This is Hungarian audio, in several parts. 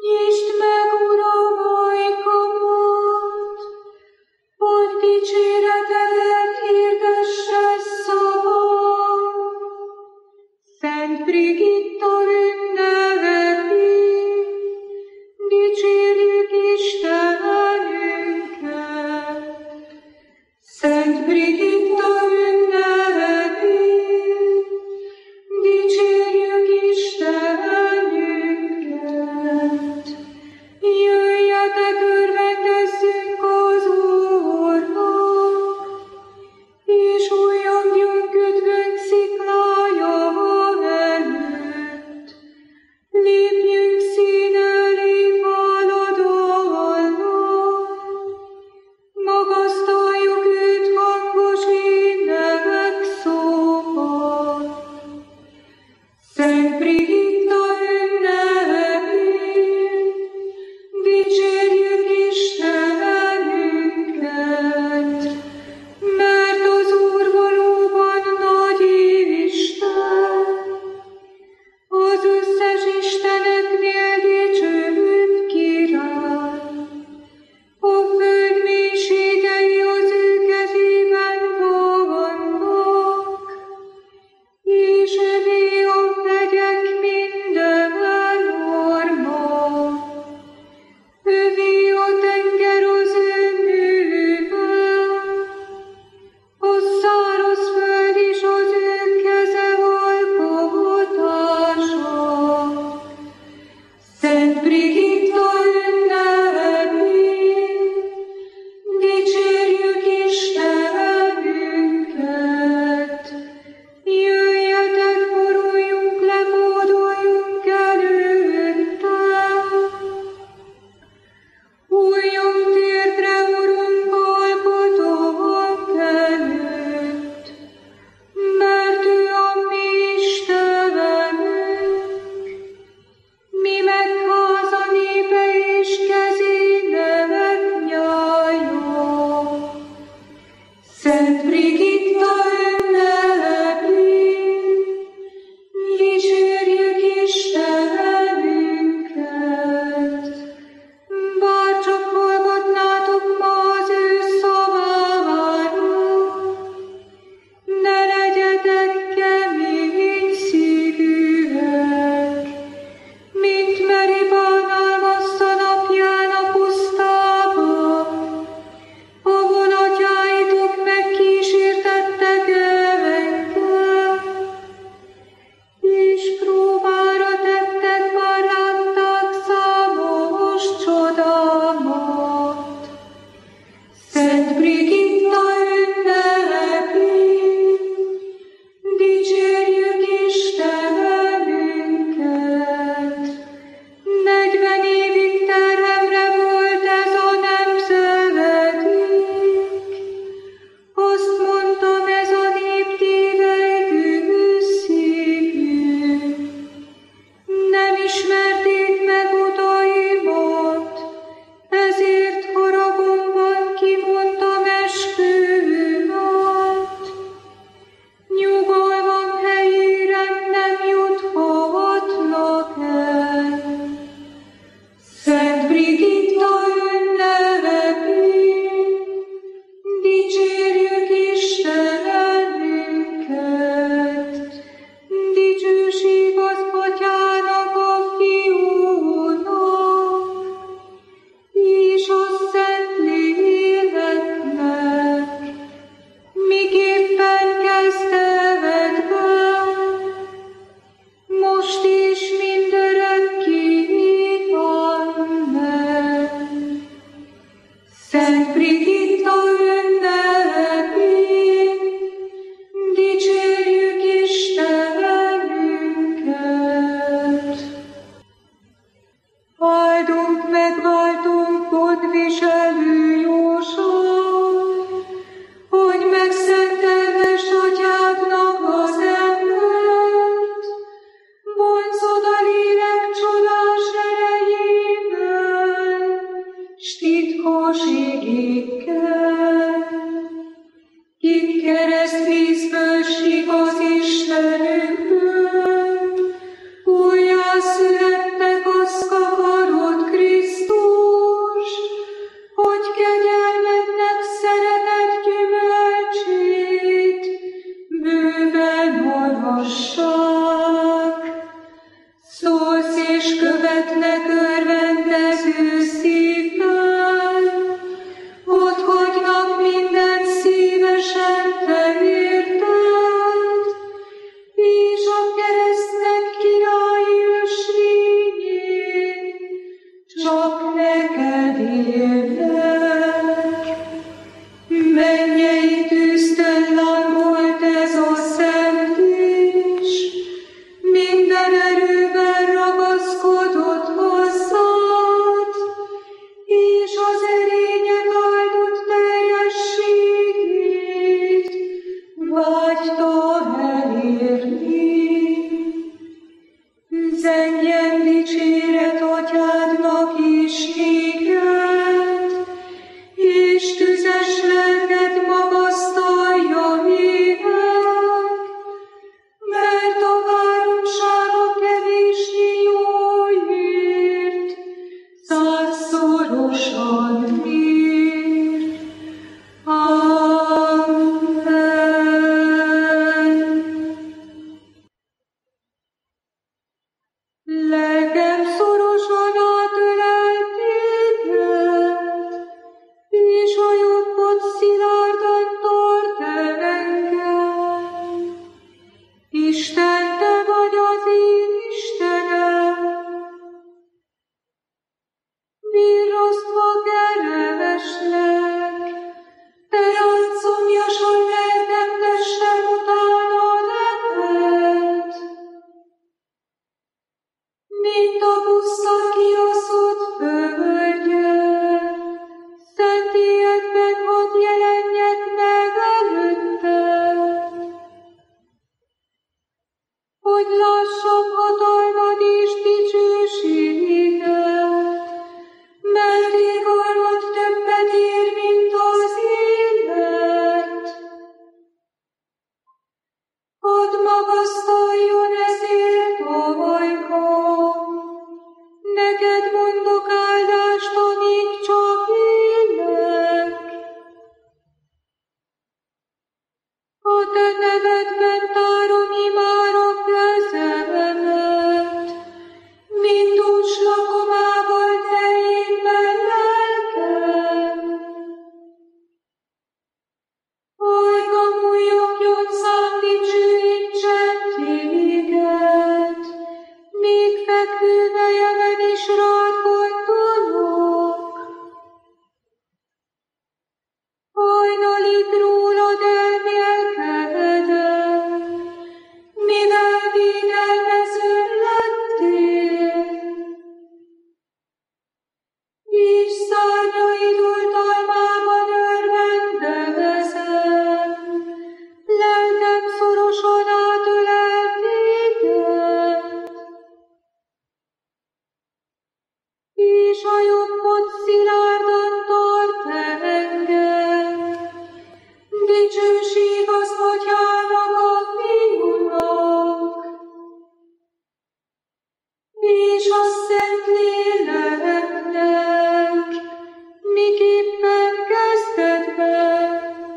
Nyisd meg, Uram, ajkamat, hogy dicséretedet hirdesse szavam. Szent Brigitta ünnepi, dicsérjük Istenünket. Szent Brigitta ünnepi, dicsérjük Istenünket. Jöjjetek, örvendezzünk az Úrnak, és újjongjunk üdvünk sziklája előtt. Lépjünk szín elé váladallal, magasztaljuk őt hangos énekek szóval. Szent Brigitta ünnepén dicsérjük Istenünket, mert az Úr valóban nagy Isten, az összes isteneknél dicsőbb király. A föld mélységei az ő kezében vannak, és övé a hegyek minden orma. Övé a tenger az ő műve, a száraz föld is az ő keze alkotása. Szent Brigitta ünnepén dicsérjük Istenünket. Jöjjetek, boruljunk le, fórduljunk előtte. Hulljon térdre, Urunk, alkotónk előtt, mert ő a mi Istenünk. Mi megházani szeretnek örvendező szívvel, ott hagynak mindent szívesen te érted, és a keresztnek királyi ösvényét csak neked élnek. Mennyei tűztől lambolt ez a szentés, minden erőben ragaszkodott hozzád, és az erények áldott teljességét vágyta elérni. Zengjen dicséret Atyádnak és néked, és tüzes lelked magasztalja ének, mert a háromsága kevésnyi jóért százszorosan mér. Amen. Lelkem szorosan átölel téged, és a jobbod szilárdan tart el engem. Isten, te vagy az én Istenem, virrasztva kereslek, te rád szomjasan lelkem, testem utána neked. Mint a buszta kiaszott földje, szent életben hadd jelenjek meg előtted, hogy lássam hatalmad és dicsőséget, mert irgalmad többet ér, mint az élet. Hadd magasztaljon ezért ajkam, neked mondok áldást, amíg csak élek. A te nevedben tárom imára kezemet, mint dús lakomával teljén be lelkem. Ajkam újjogjon szám dicsőítsen téged, még fekvő fejemen is rád gondolok. Hajnalig rólad elmélkedem, mivel védelmezőm lettél, és szárnyaid oltalmában örvendevezem. Lelkem szorosan átölel téged, és a jobbod szilárdan tart el engem. Dicsőség az Atyának, a Fiúnak, és a Szentléleknek, miképpen kezdetben,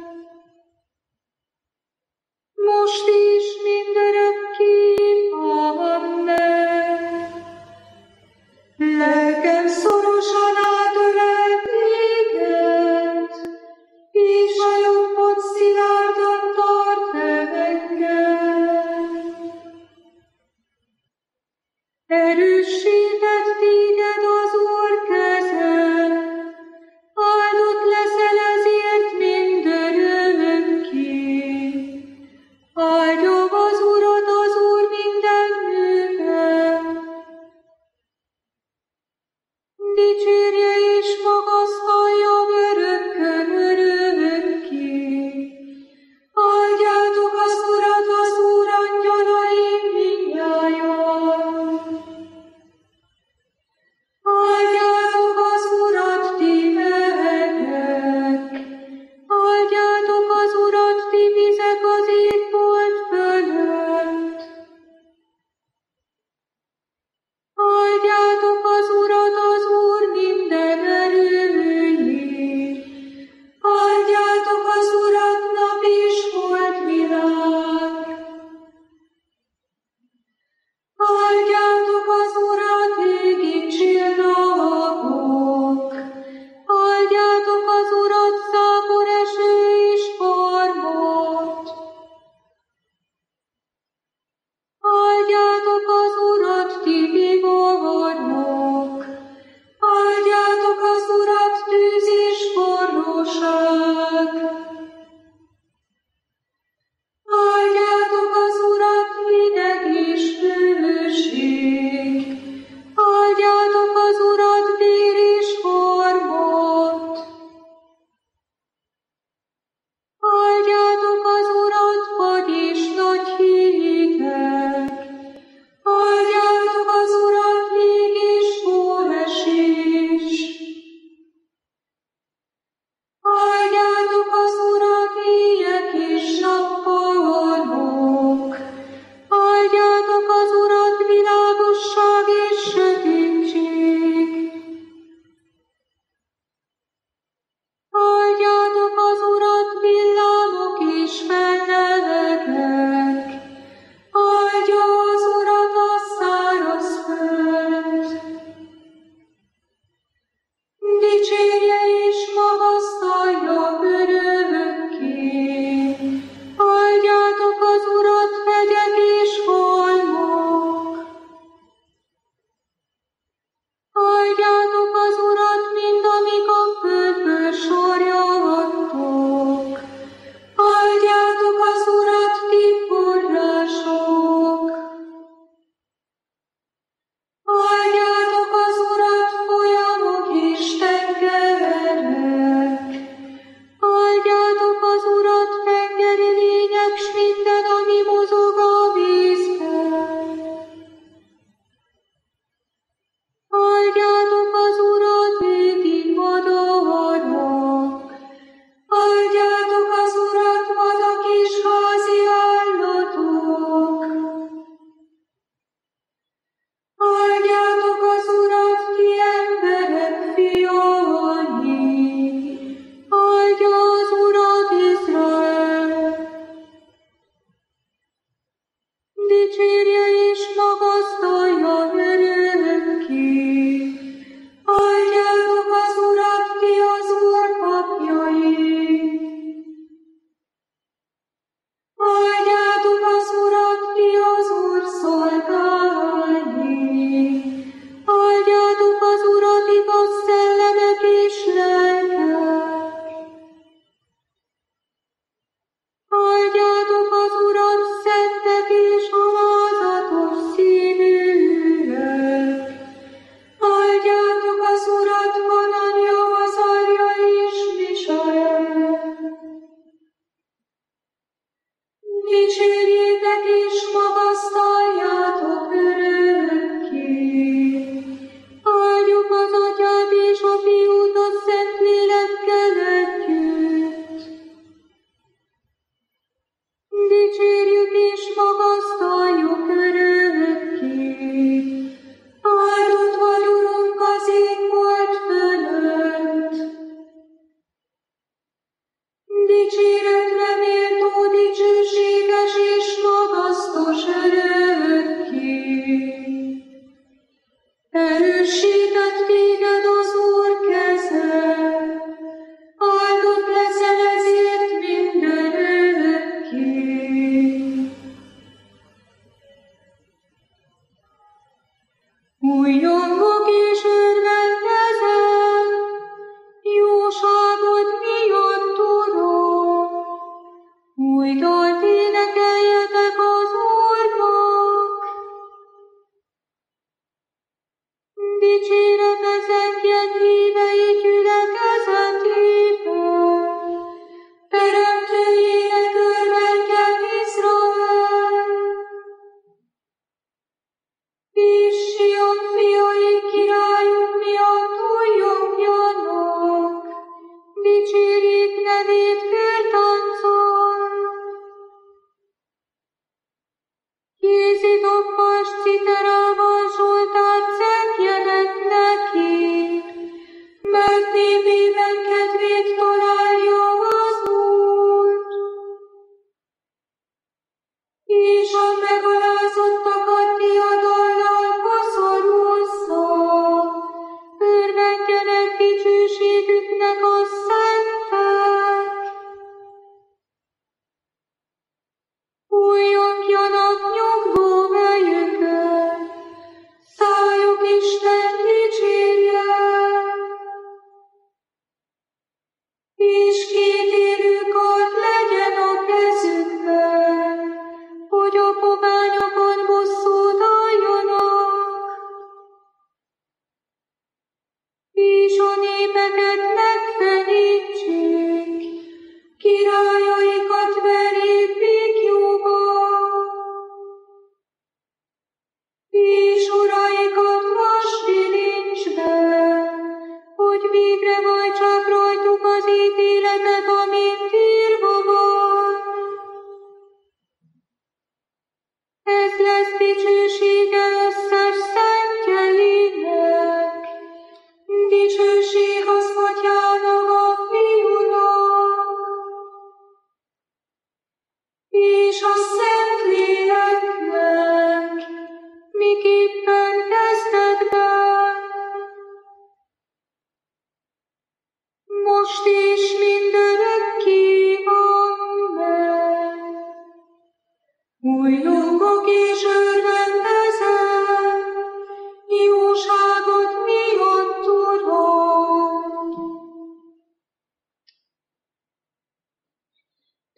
most is mindörökké. Amen. Lelkem szorosan átölel téged, és a jobbod szilárdan tart el engem. Erősített téged az Úr keze, áldott leszel ezért mindörökké. Áldjam az Urat, az Úr minden műve, dicsérje és magasztalja örökkön örökké. Áldjátok az Urat, az Úr angyalai mindnyájan. Áldjátok az Urat, ti mennyek, áldjátok az Urat, ti vizek az égbolt fölött. Áldjátok az Urat, az Úr mi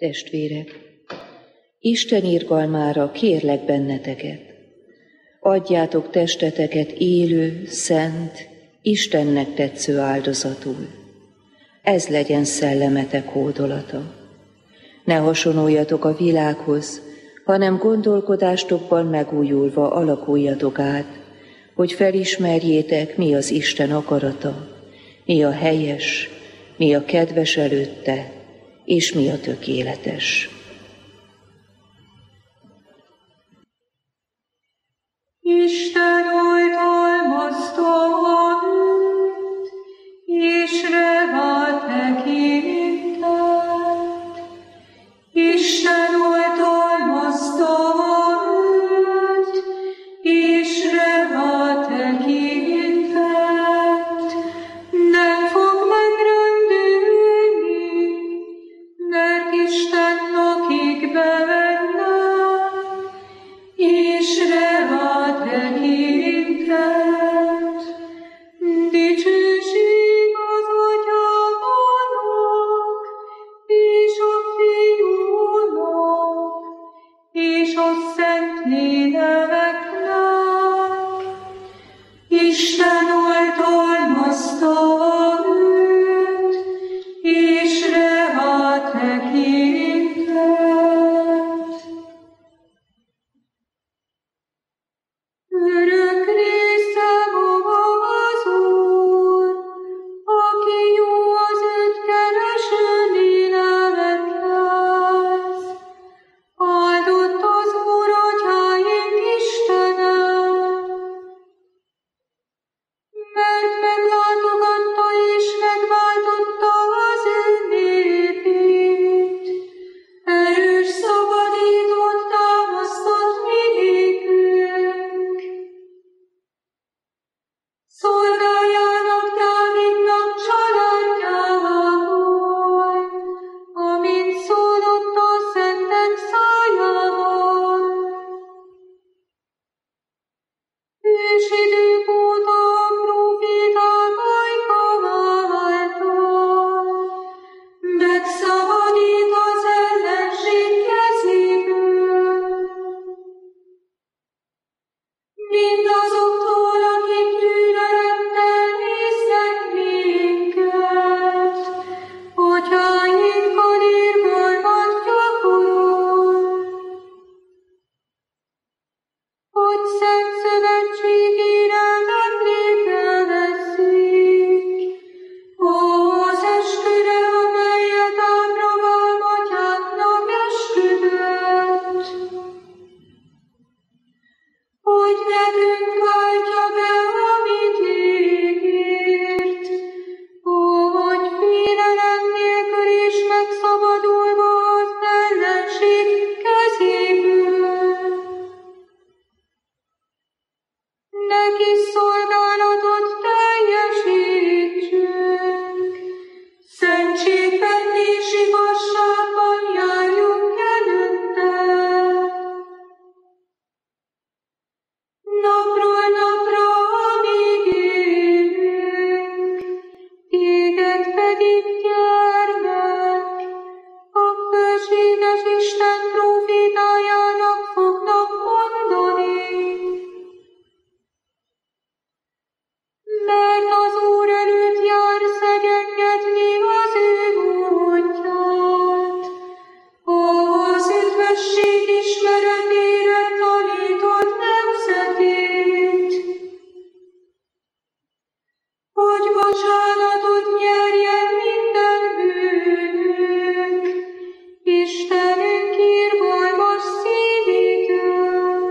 Testvérek, Isten irgalmára kérlek benneteket, adjátok testeteket élő, szent, Istennek tetsző áldozatul. Ez legyen szellemetek hódolata. Ne hasonoljatok a világhoz, hanem gondolkodástokban megújulva alakuljatok át, hogy felismerjétek, mi az Isten akarata, mi a helyes, mi a kedves előtte, és mi a tökéletes. Isten oltalmazta őt, és rá tekintett. Isten oltalmazta őt, és rá tekintett. Nem fog megrendülni, mert Isten lakik benne, és rá tekintett. Dicsőség az Atyának, és a Fiúnak, és a Szentléleknek. Isten oltalmazta őt, és rá tekintett. Örök részem az Úr, aki jó az őt kereső lélekhez. Áldott az Úr atyáink Istene, mert meglátogatta és megváltotta az ő népét. Erős szabadítót támasztott minékünk. Szolgájának Dávidnak családjával, amint szólott a szentek szájával. Ősidők óta a próféták ajka által megszabadít az ellenség kezéből. Mindazoktól, akik gyűlölettel néznek minket, atyáinkkal irgalmat gyakorol. Hogy szent szövetségére emlékezzik, az esküre, amelyet Ábrahám atyáknak esküdött, hogy nekünk váltja be, amit ígért, hogy félelem nélkül is megszabadulva az ellenség kezéből. Neki szolgálatot teljesítsünk, szentségben és igazságban járjunk előtte. Napról napra, amíg élünk, téged pedig gyermek, a bölcséges Isten prófétájának fognak mondani. Mert az Úr előtt jár szegényedni az ő útját, az üdvösség ismeretére tanított nemzetét, hogy bocsánatot nyerjen minden bűnünk, Istenünk irgalmas szívétől,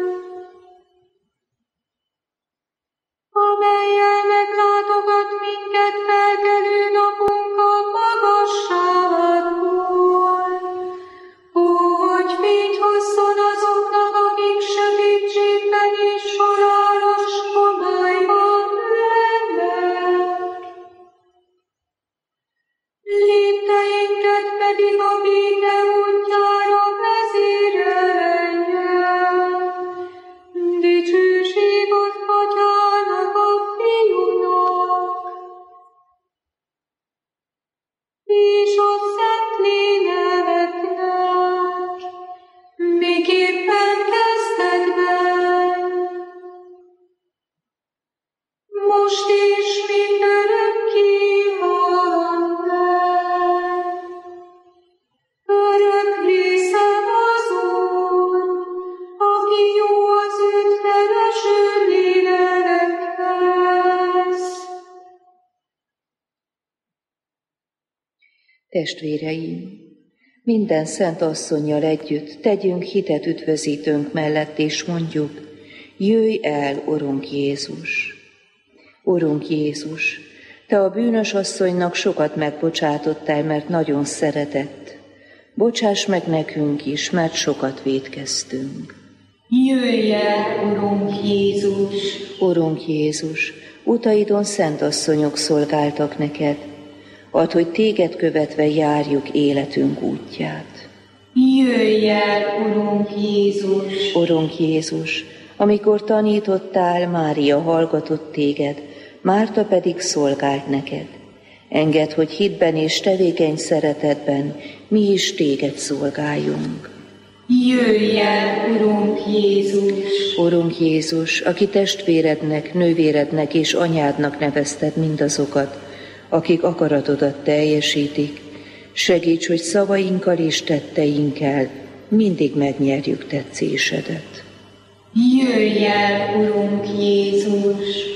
amellyel meglátogat minket felkelő napunk a magasságból, hogy fényt hozzon azoknak, akik sötétségben és halálos homályban lennek. Testvéreim, minden szent asszonnyal együtt tegyünk hitet üdvözítőnk mellett, és mondjuk: jöjj el, Urunk Jézus! Urunk Jézus, Te a bűnös asszonynak sokat megbocsátottál, mert nagyon szeretett. Bocsáss meg nekünk is, mert sokat vétkeztünk. Jöjj el, Urunk Jézus! Urunk Jézus, utaidon szent asszonyok szolgáltak neked. Add, hogy téged követve járjuk életünk útját. Jöjj el, Urunk Jézus! Urunk Jézus, amikor tanítottál, Mária hallgatott téged, Márta pedig szolgált neked. Engedd, hogy hitben és tevékeny szeretetben mi is téged szolgáljunk. Jöjj el, Urunk Jézus! Urunk Jézus, aki testvérednek, nővérednek és anyádnak nevezted mindazokat, akik akaratodat teljesítik, segíts, hogy szavainkkal és tetteinkkel mindig megnyerjük tetszésedet. Jöjj el, Urunk Jézus!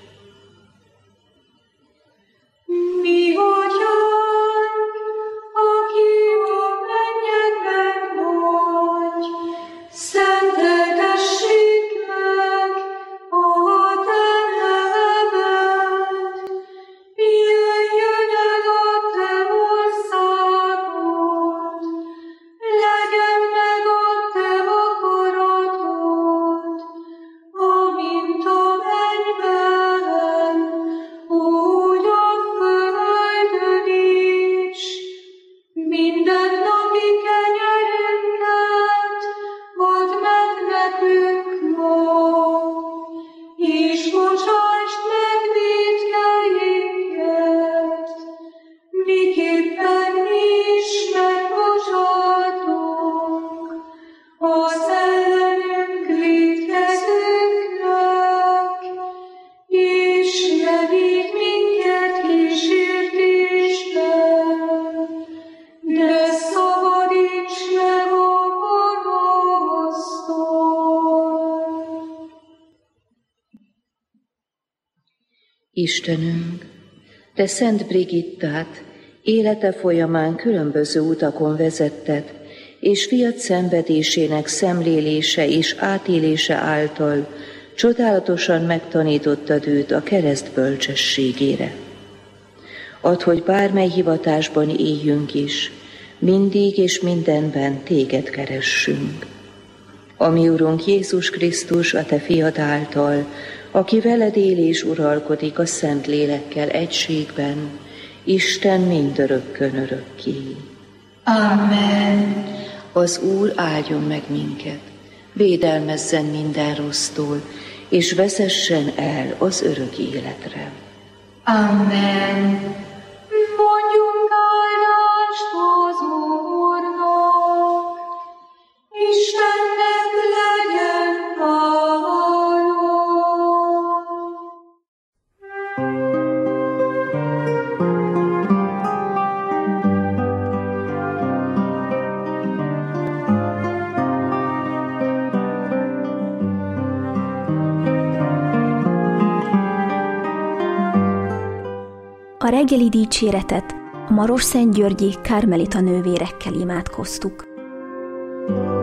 Mi Atyánk, aki a mennyekben vagy, szenteltessék meg a te neved. Jöjjön el a te országod, legyen meg a te akaratod, amint a mennyben, úgy a földön is. Mindennapi kenyerünket add meg nekünk ma, és bocsásd meg vétkeinket, miképpen mi is megbocsátunk az ellenünk vétkezőknek, és ne vigy minket kísértésbe, de szabadíts meg a gonosztól. Istenünk, Te Szent Brigittát élete folyamán különböző utakon vezetted, és fiad szenvedésének szemlélése és átélése által csodálatosan megtanítottad őt a kereszt bölcsességére. Add, hogy bármely hivatásban éljünk is, mindig és mindenben téged keressünk. Ami Urunk Jézus Krisztus, a Te fiad által, aki veled él és uralkodik a Szent Lélekkel egységben, Isten mindörökkön örökké. Amen. Az Úr áldjon meg minket, védelmezzen minden rossztól, és vezessen el az örök életre. Amen. Mondjunk áldást az Úrnak, Istennek legyen hála. A reggeli dicséretet a Marosszentgyörgyi Kármelita nővérekkel imádkoztuk.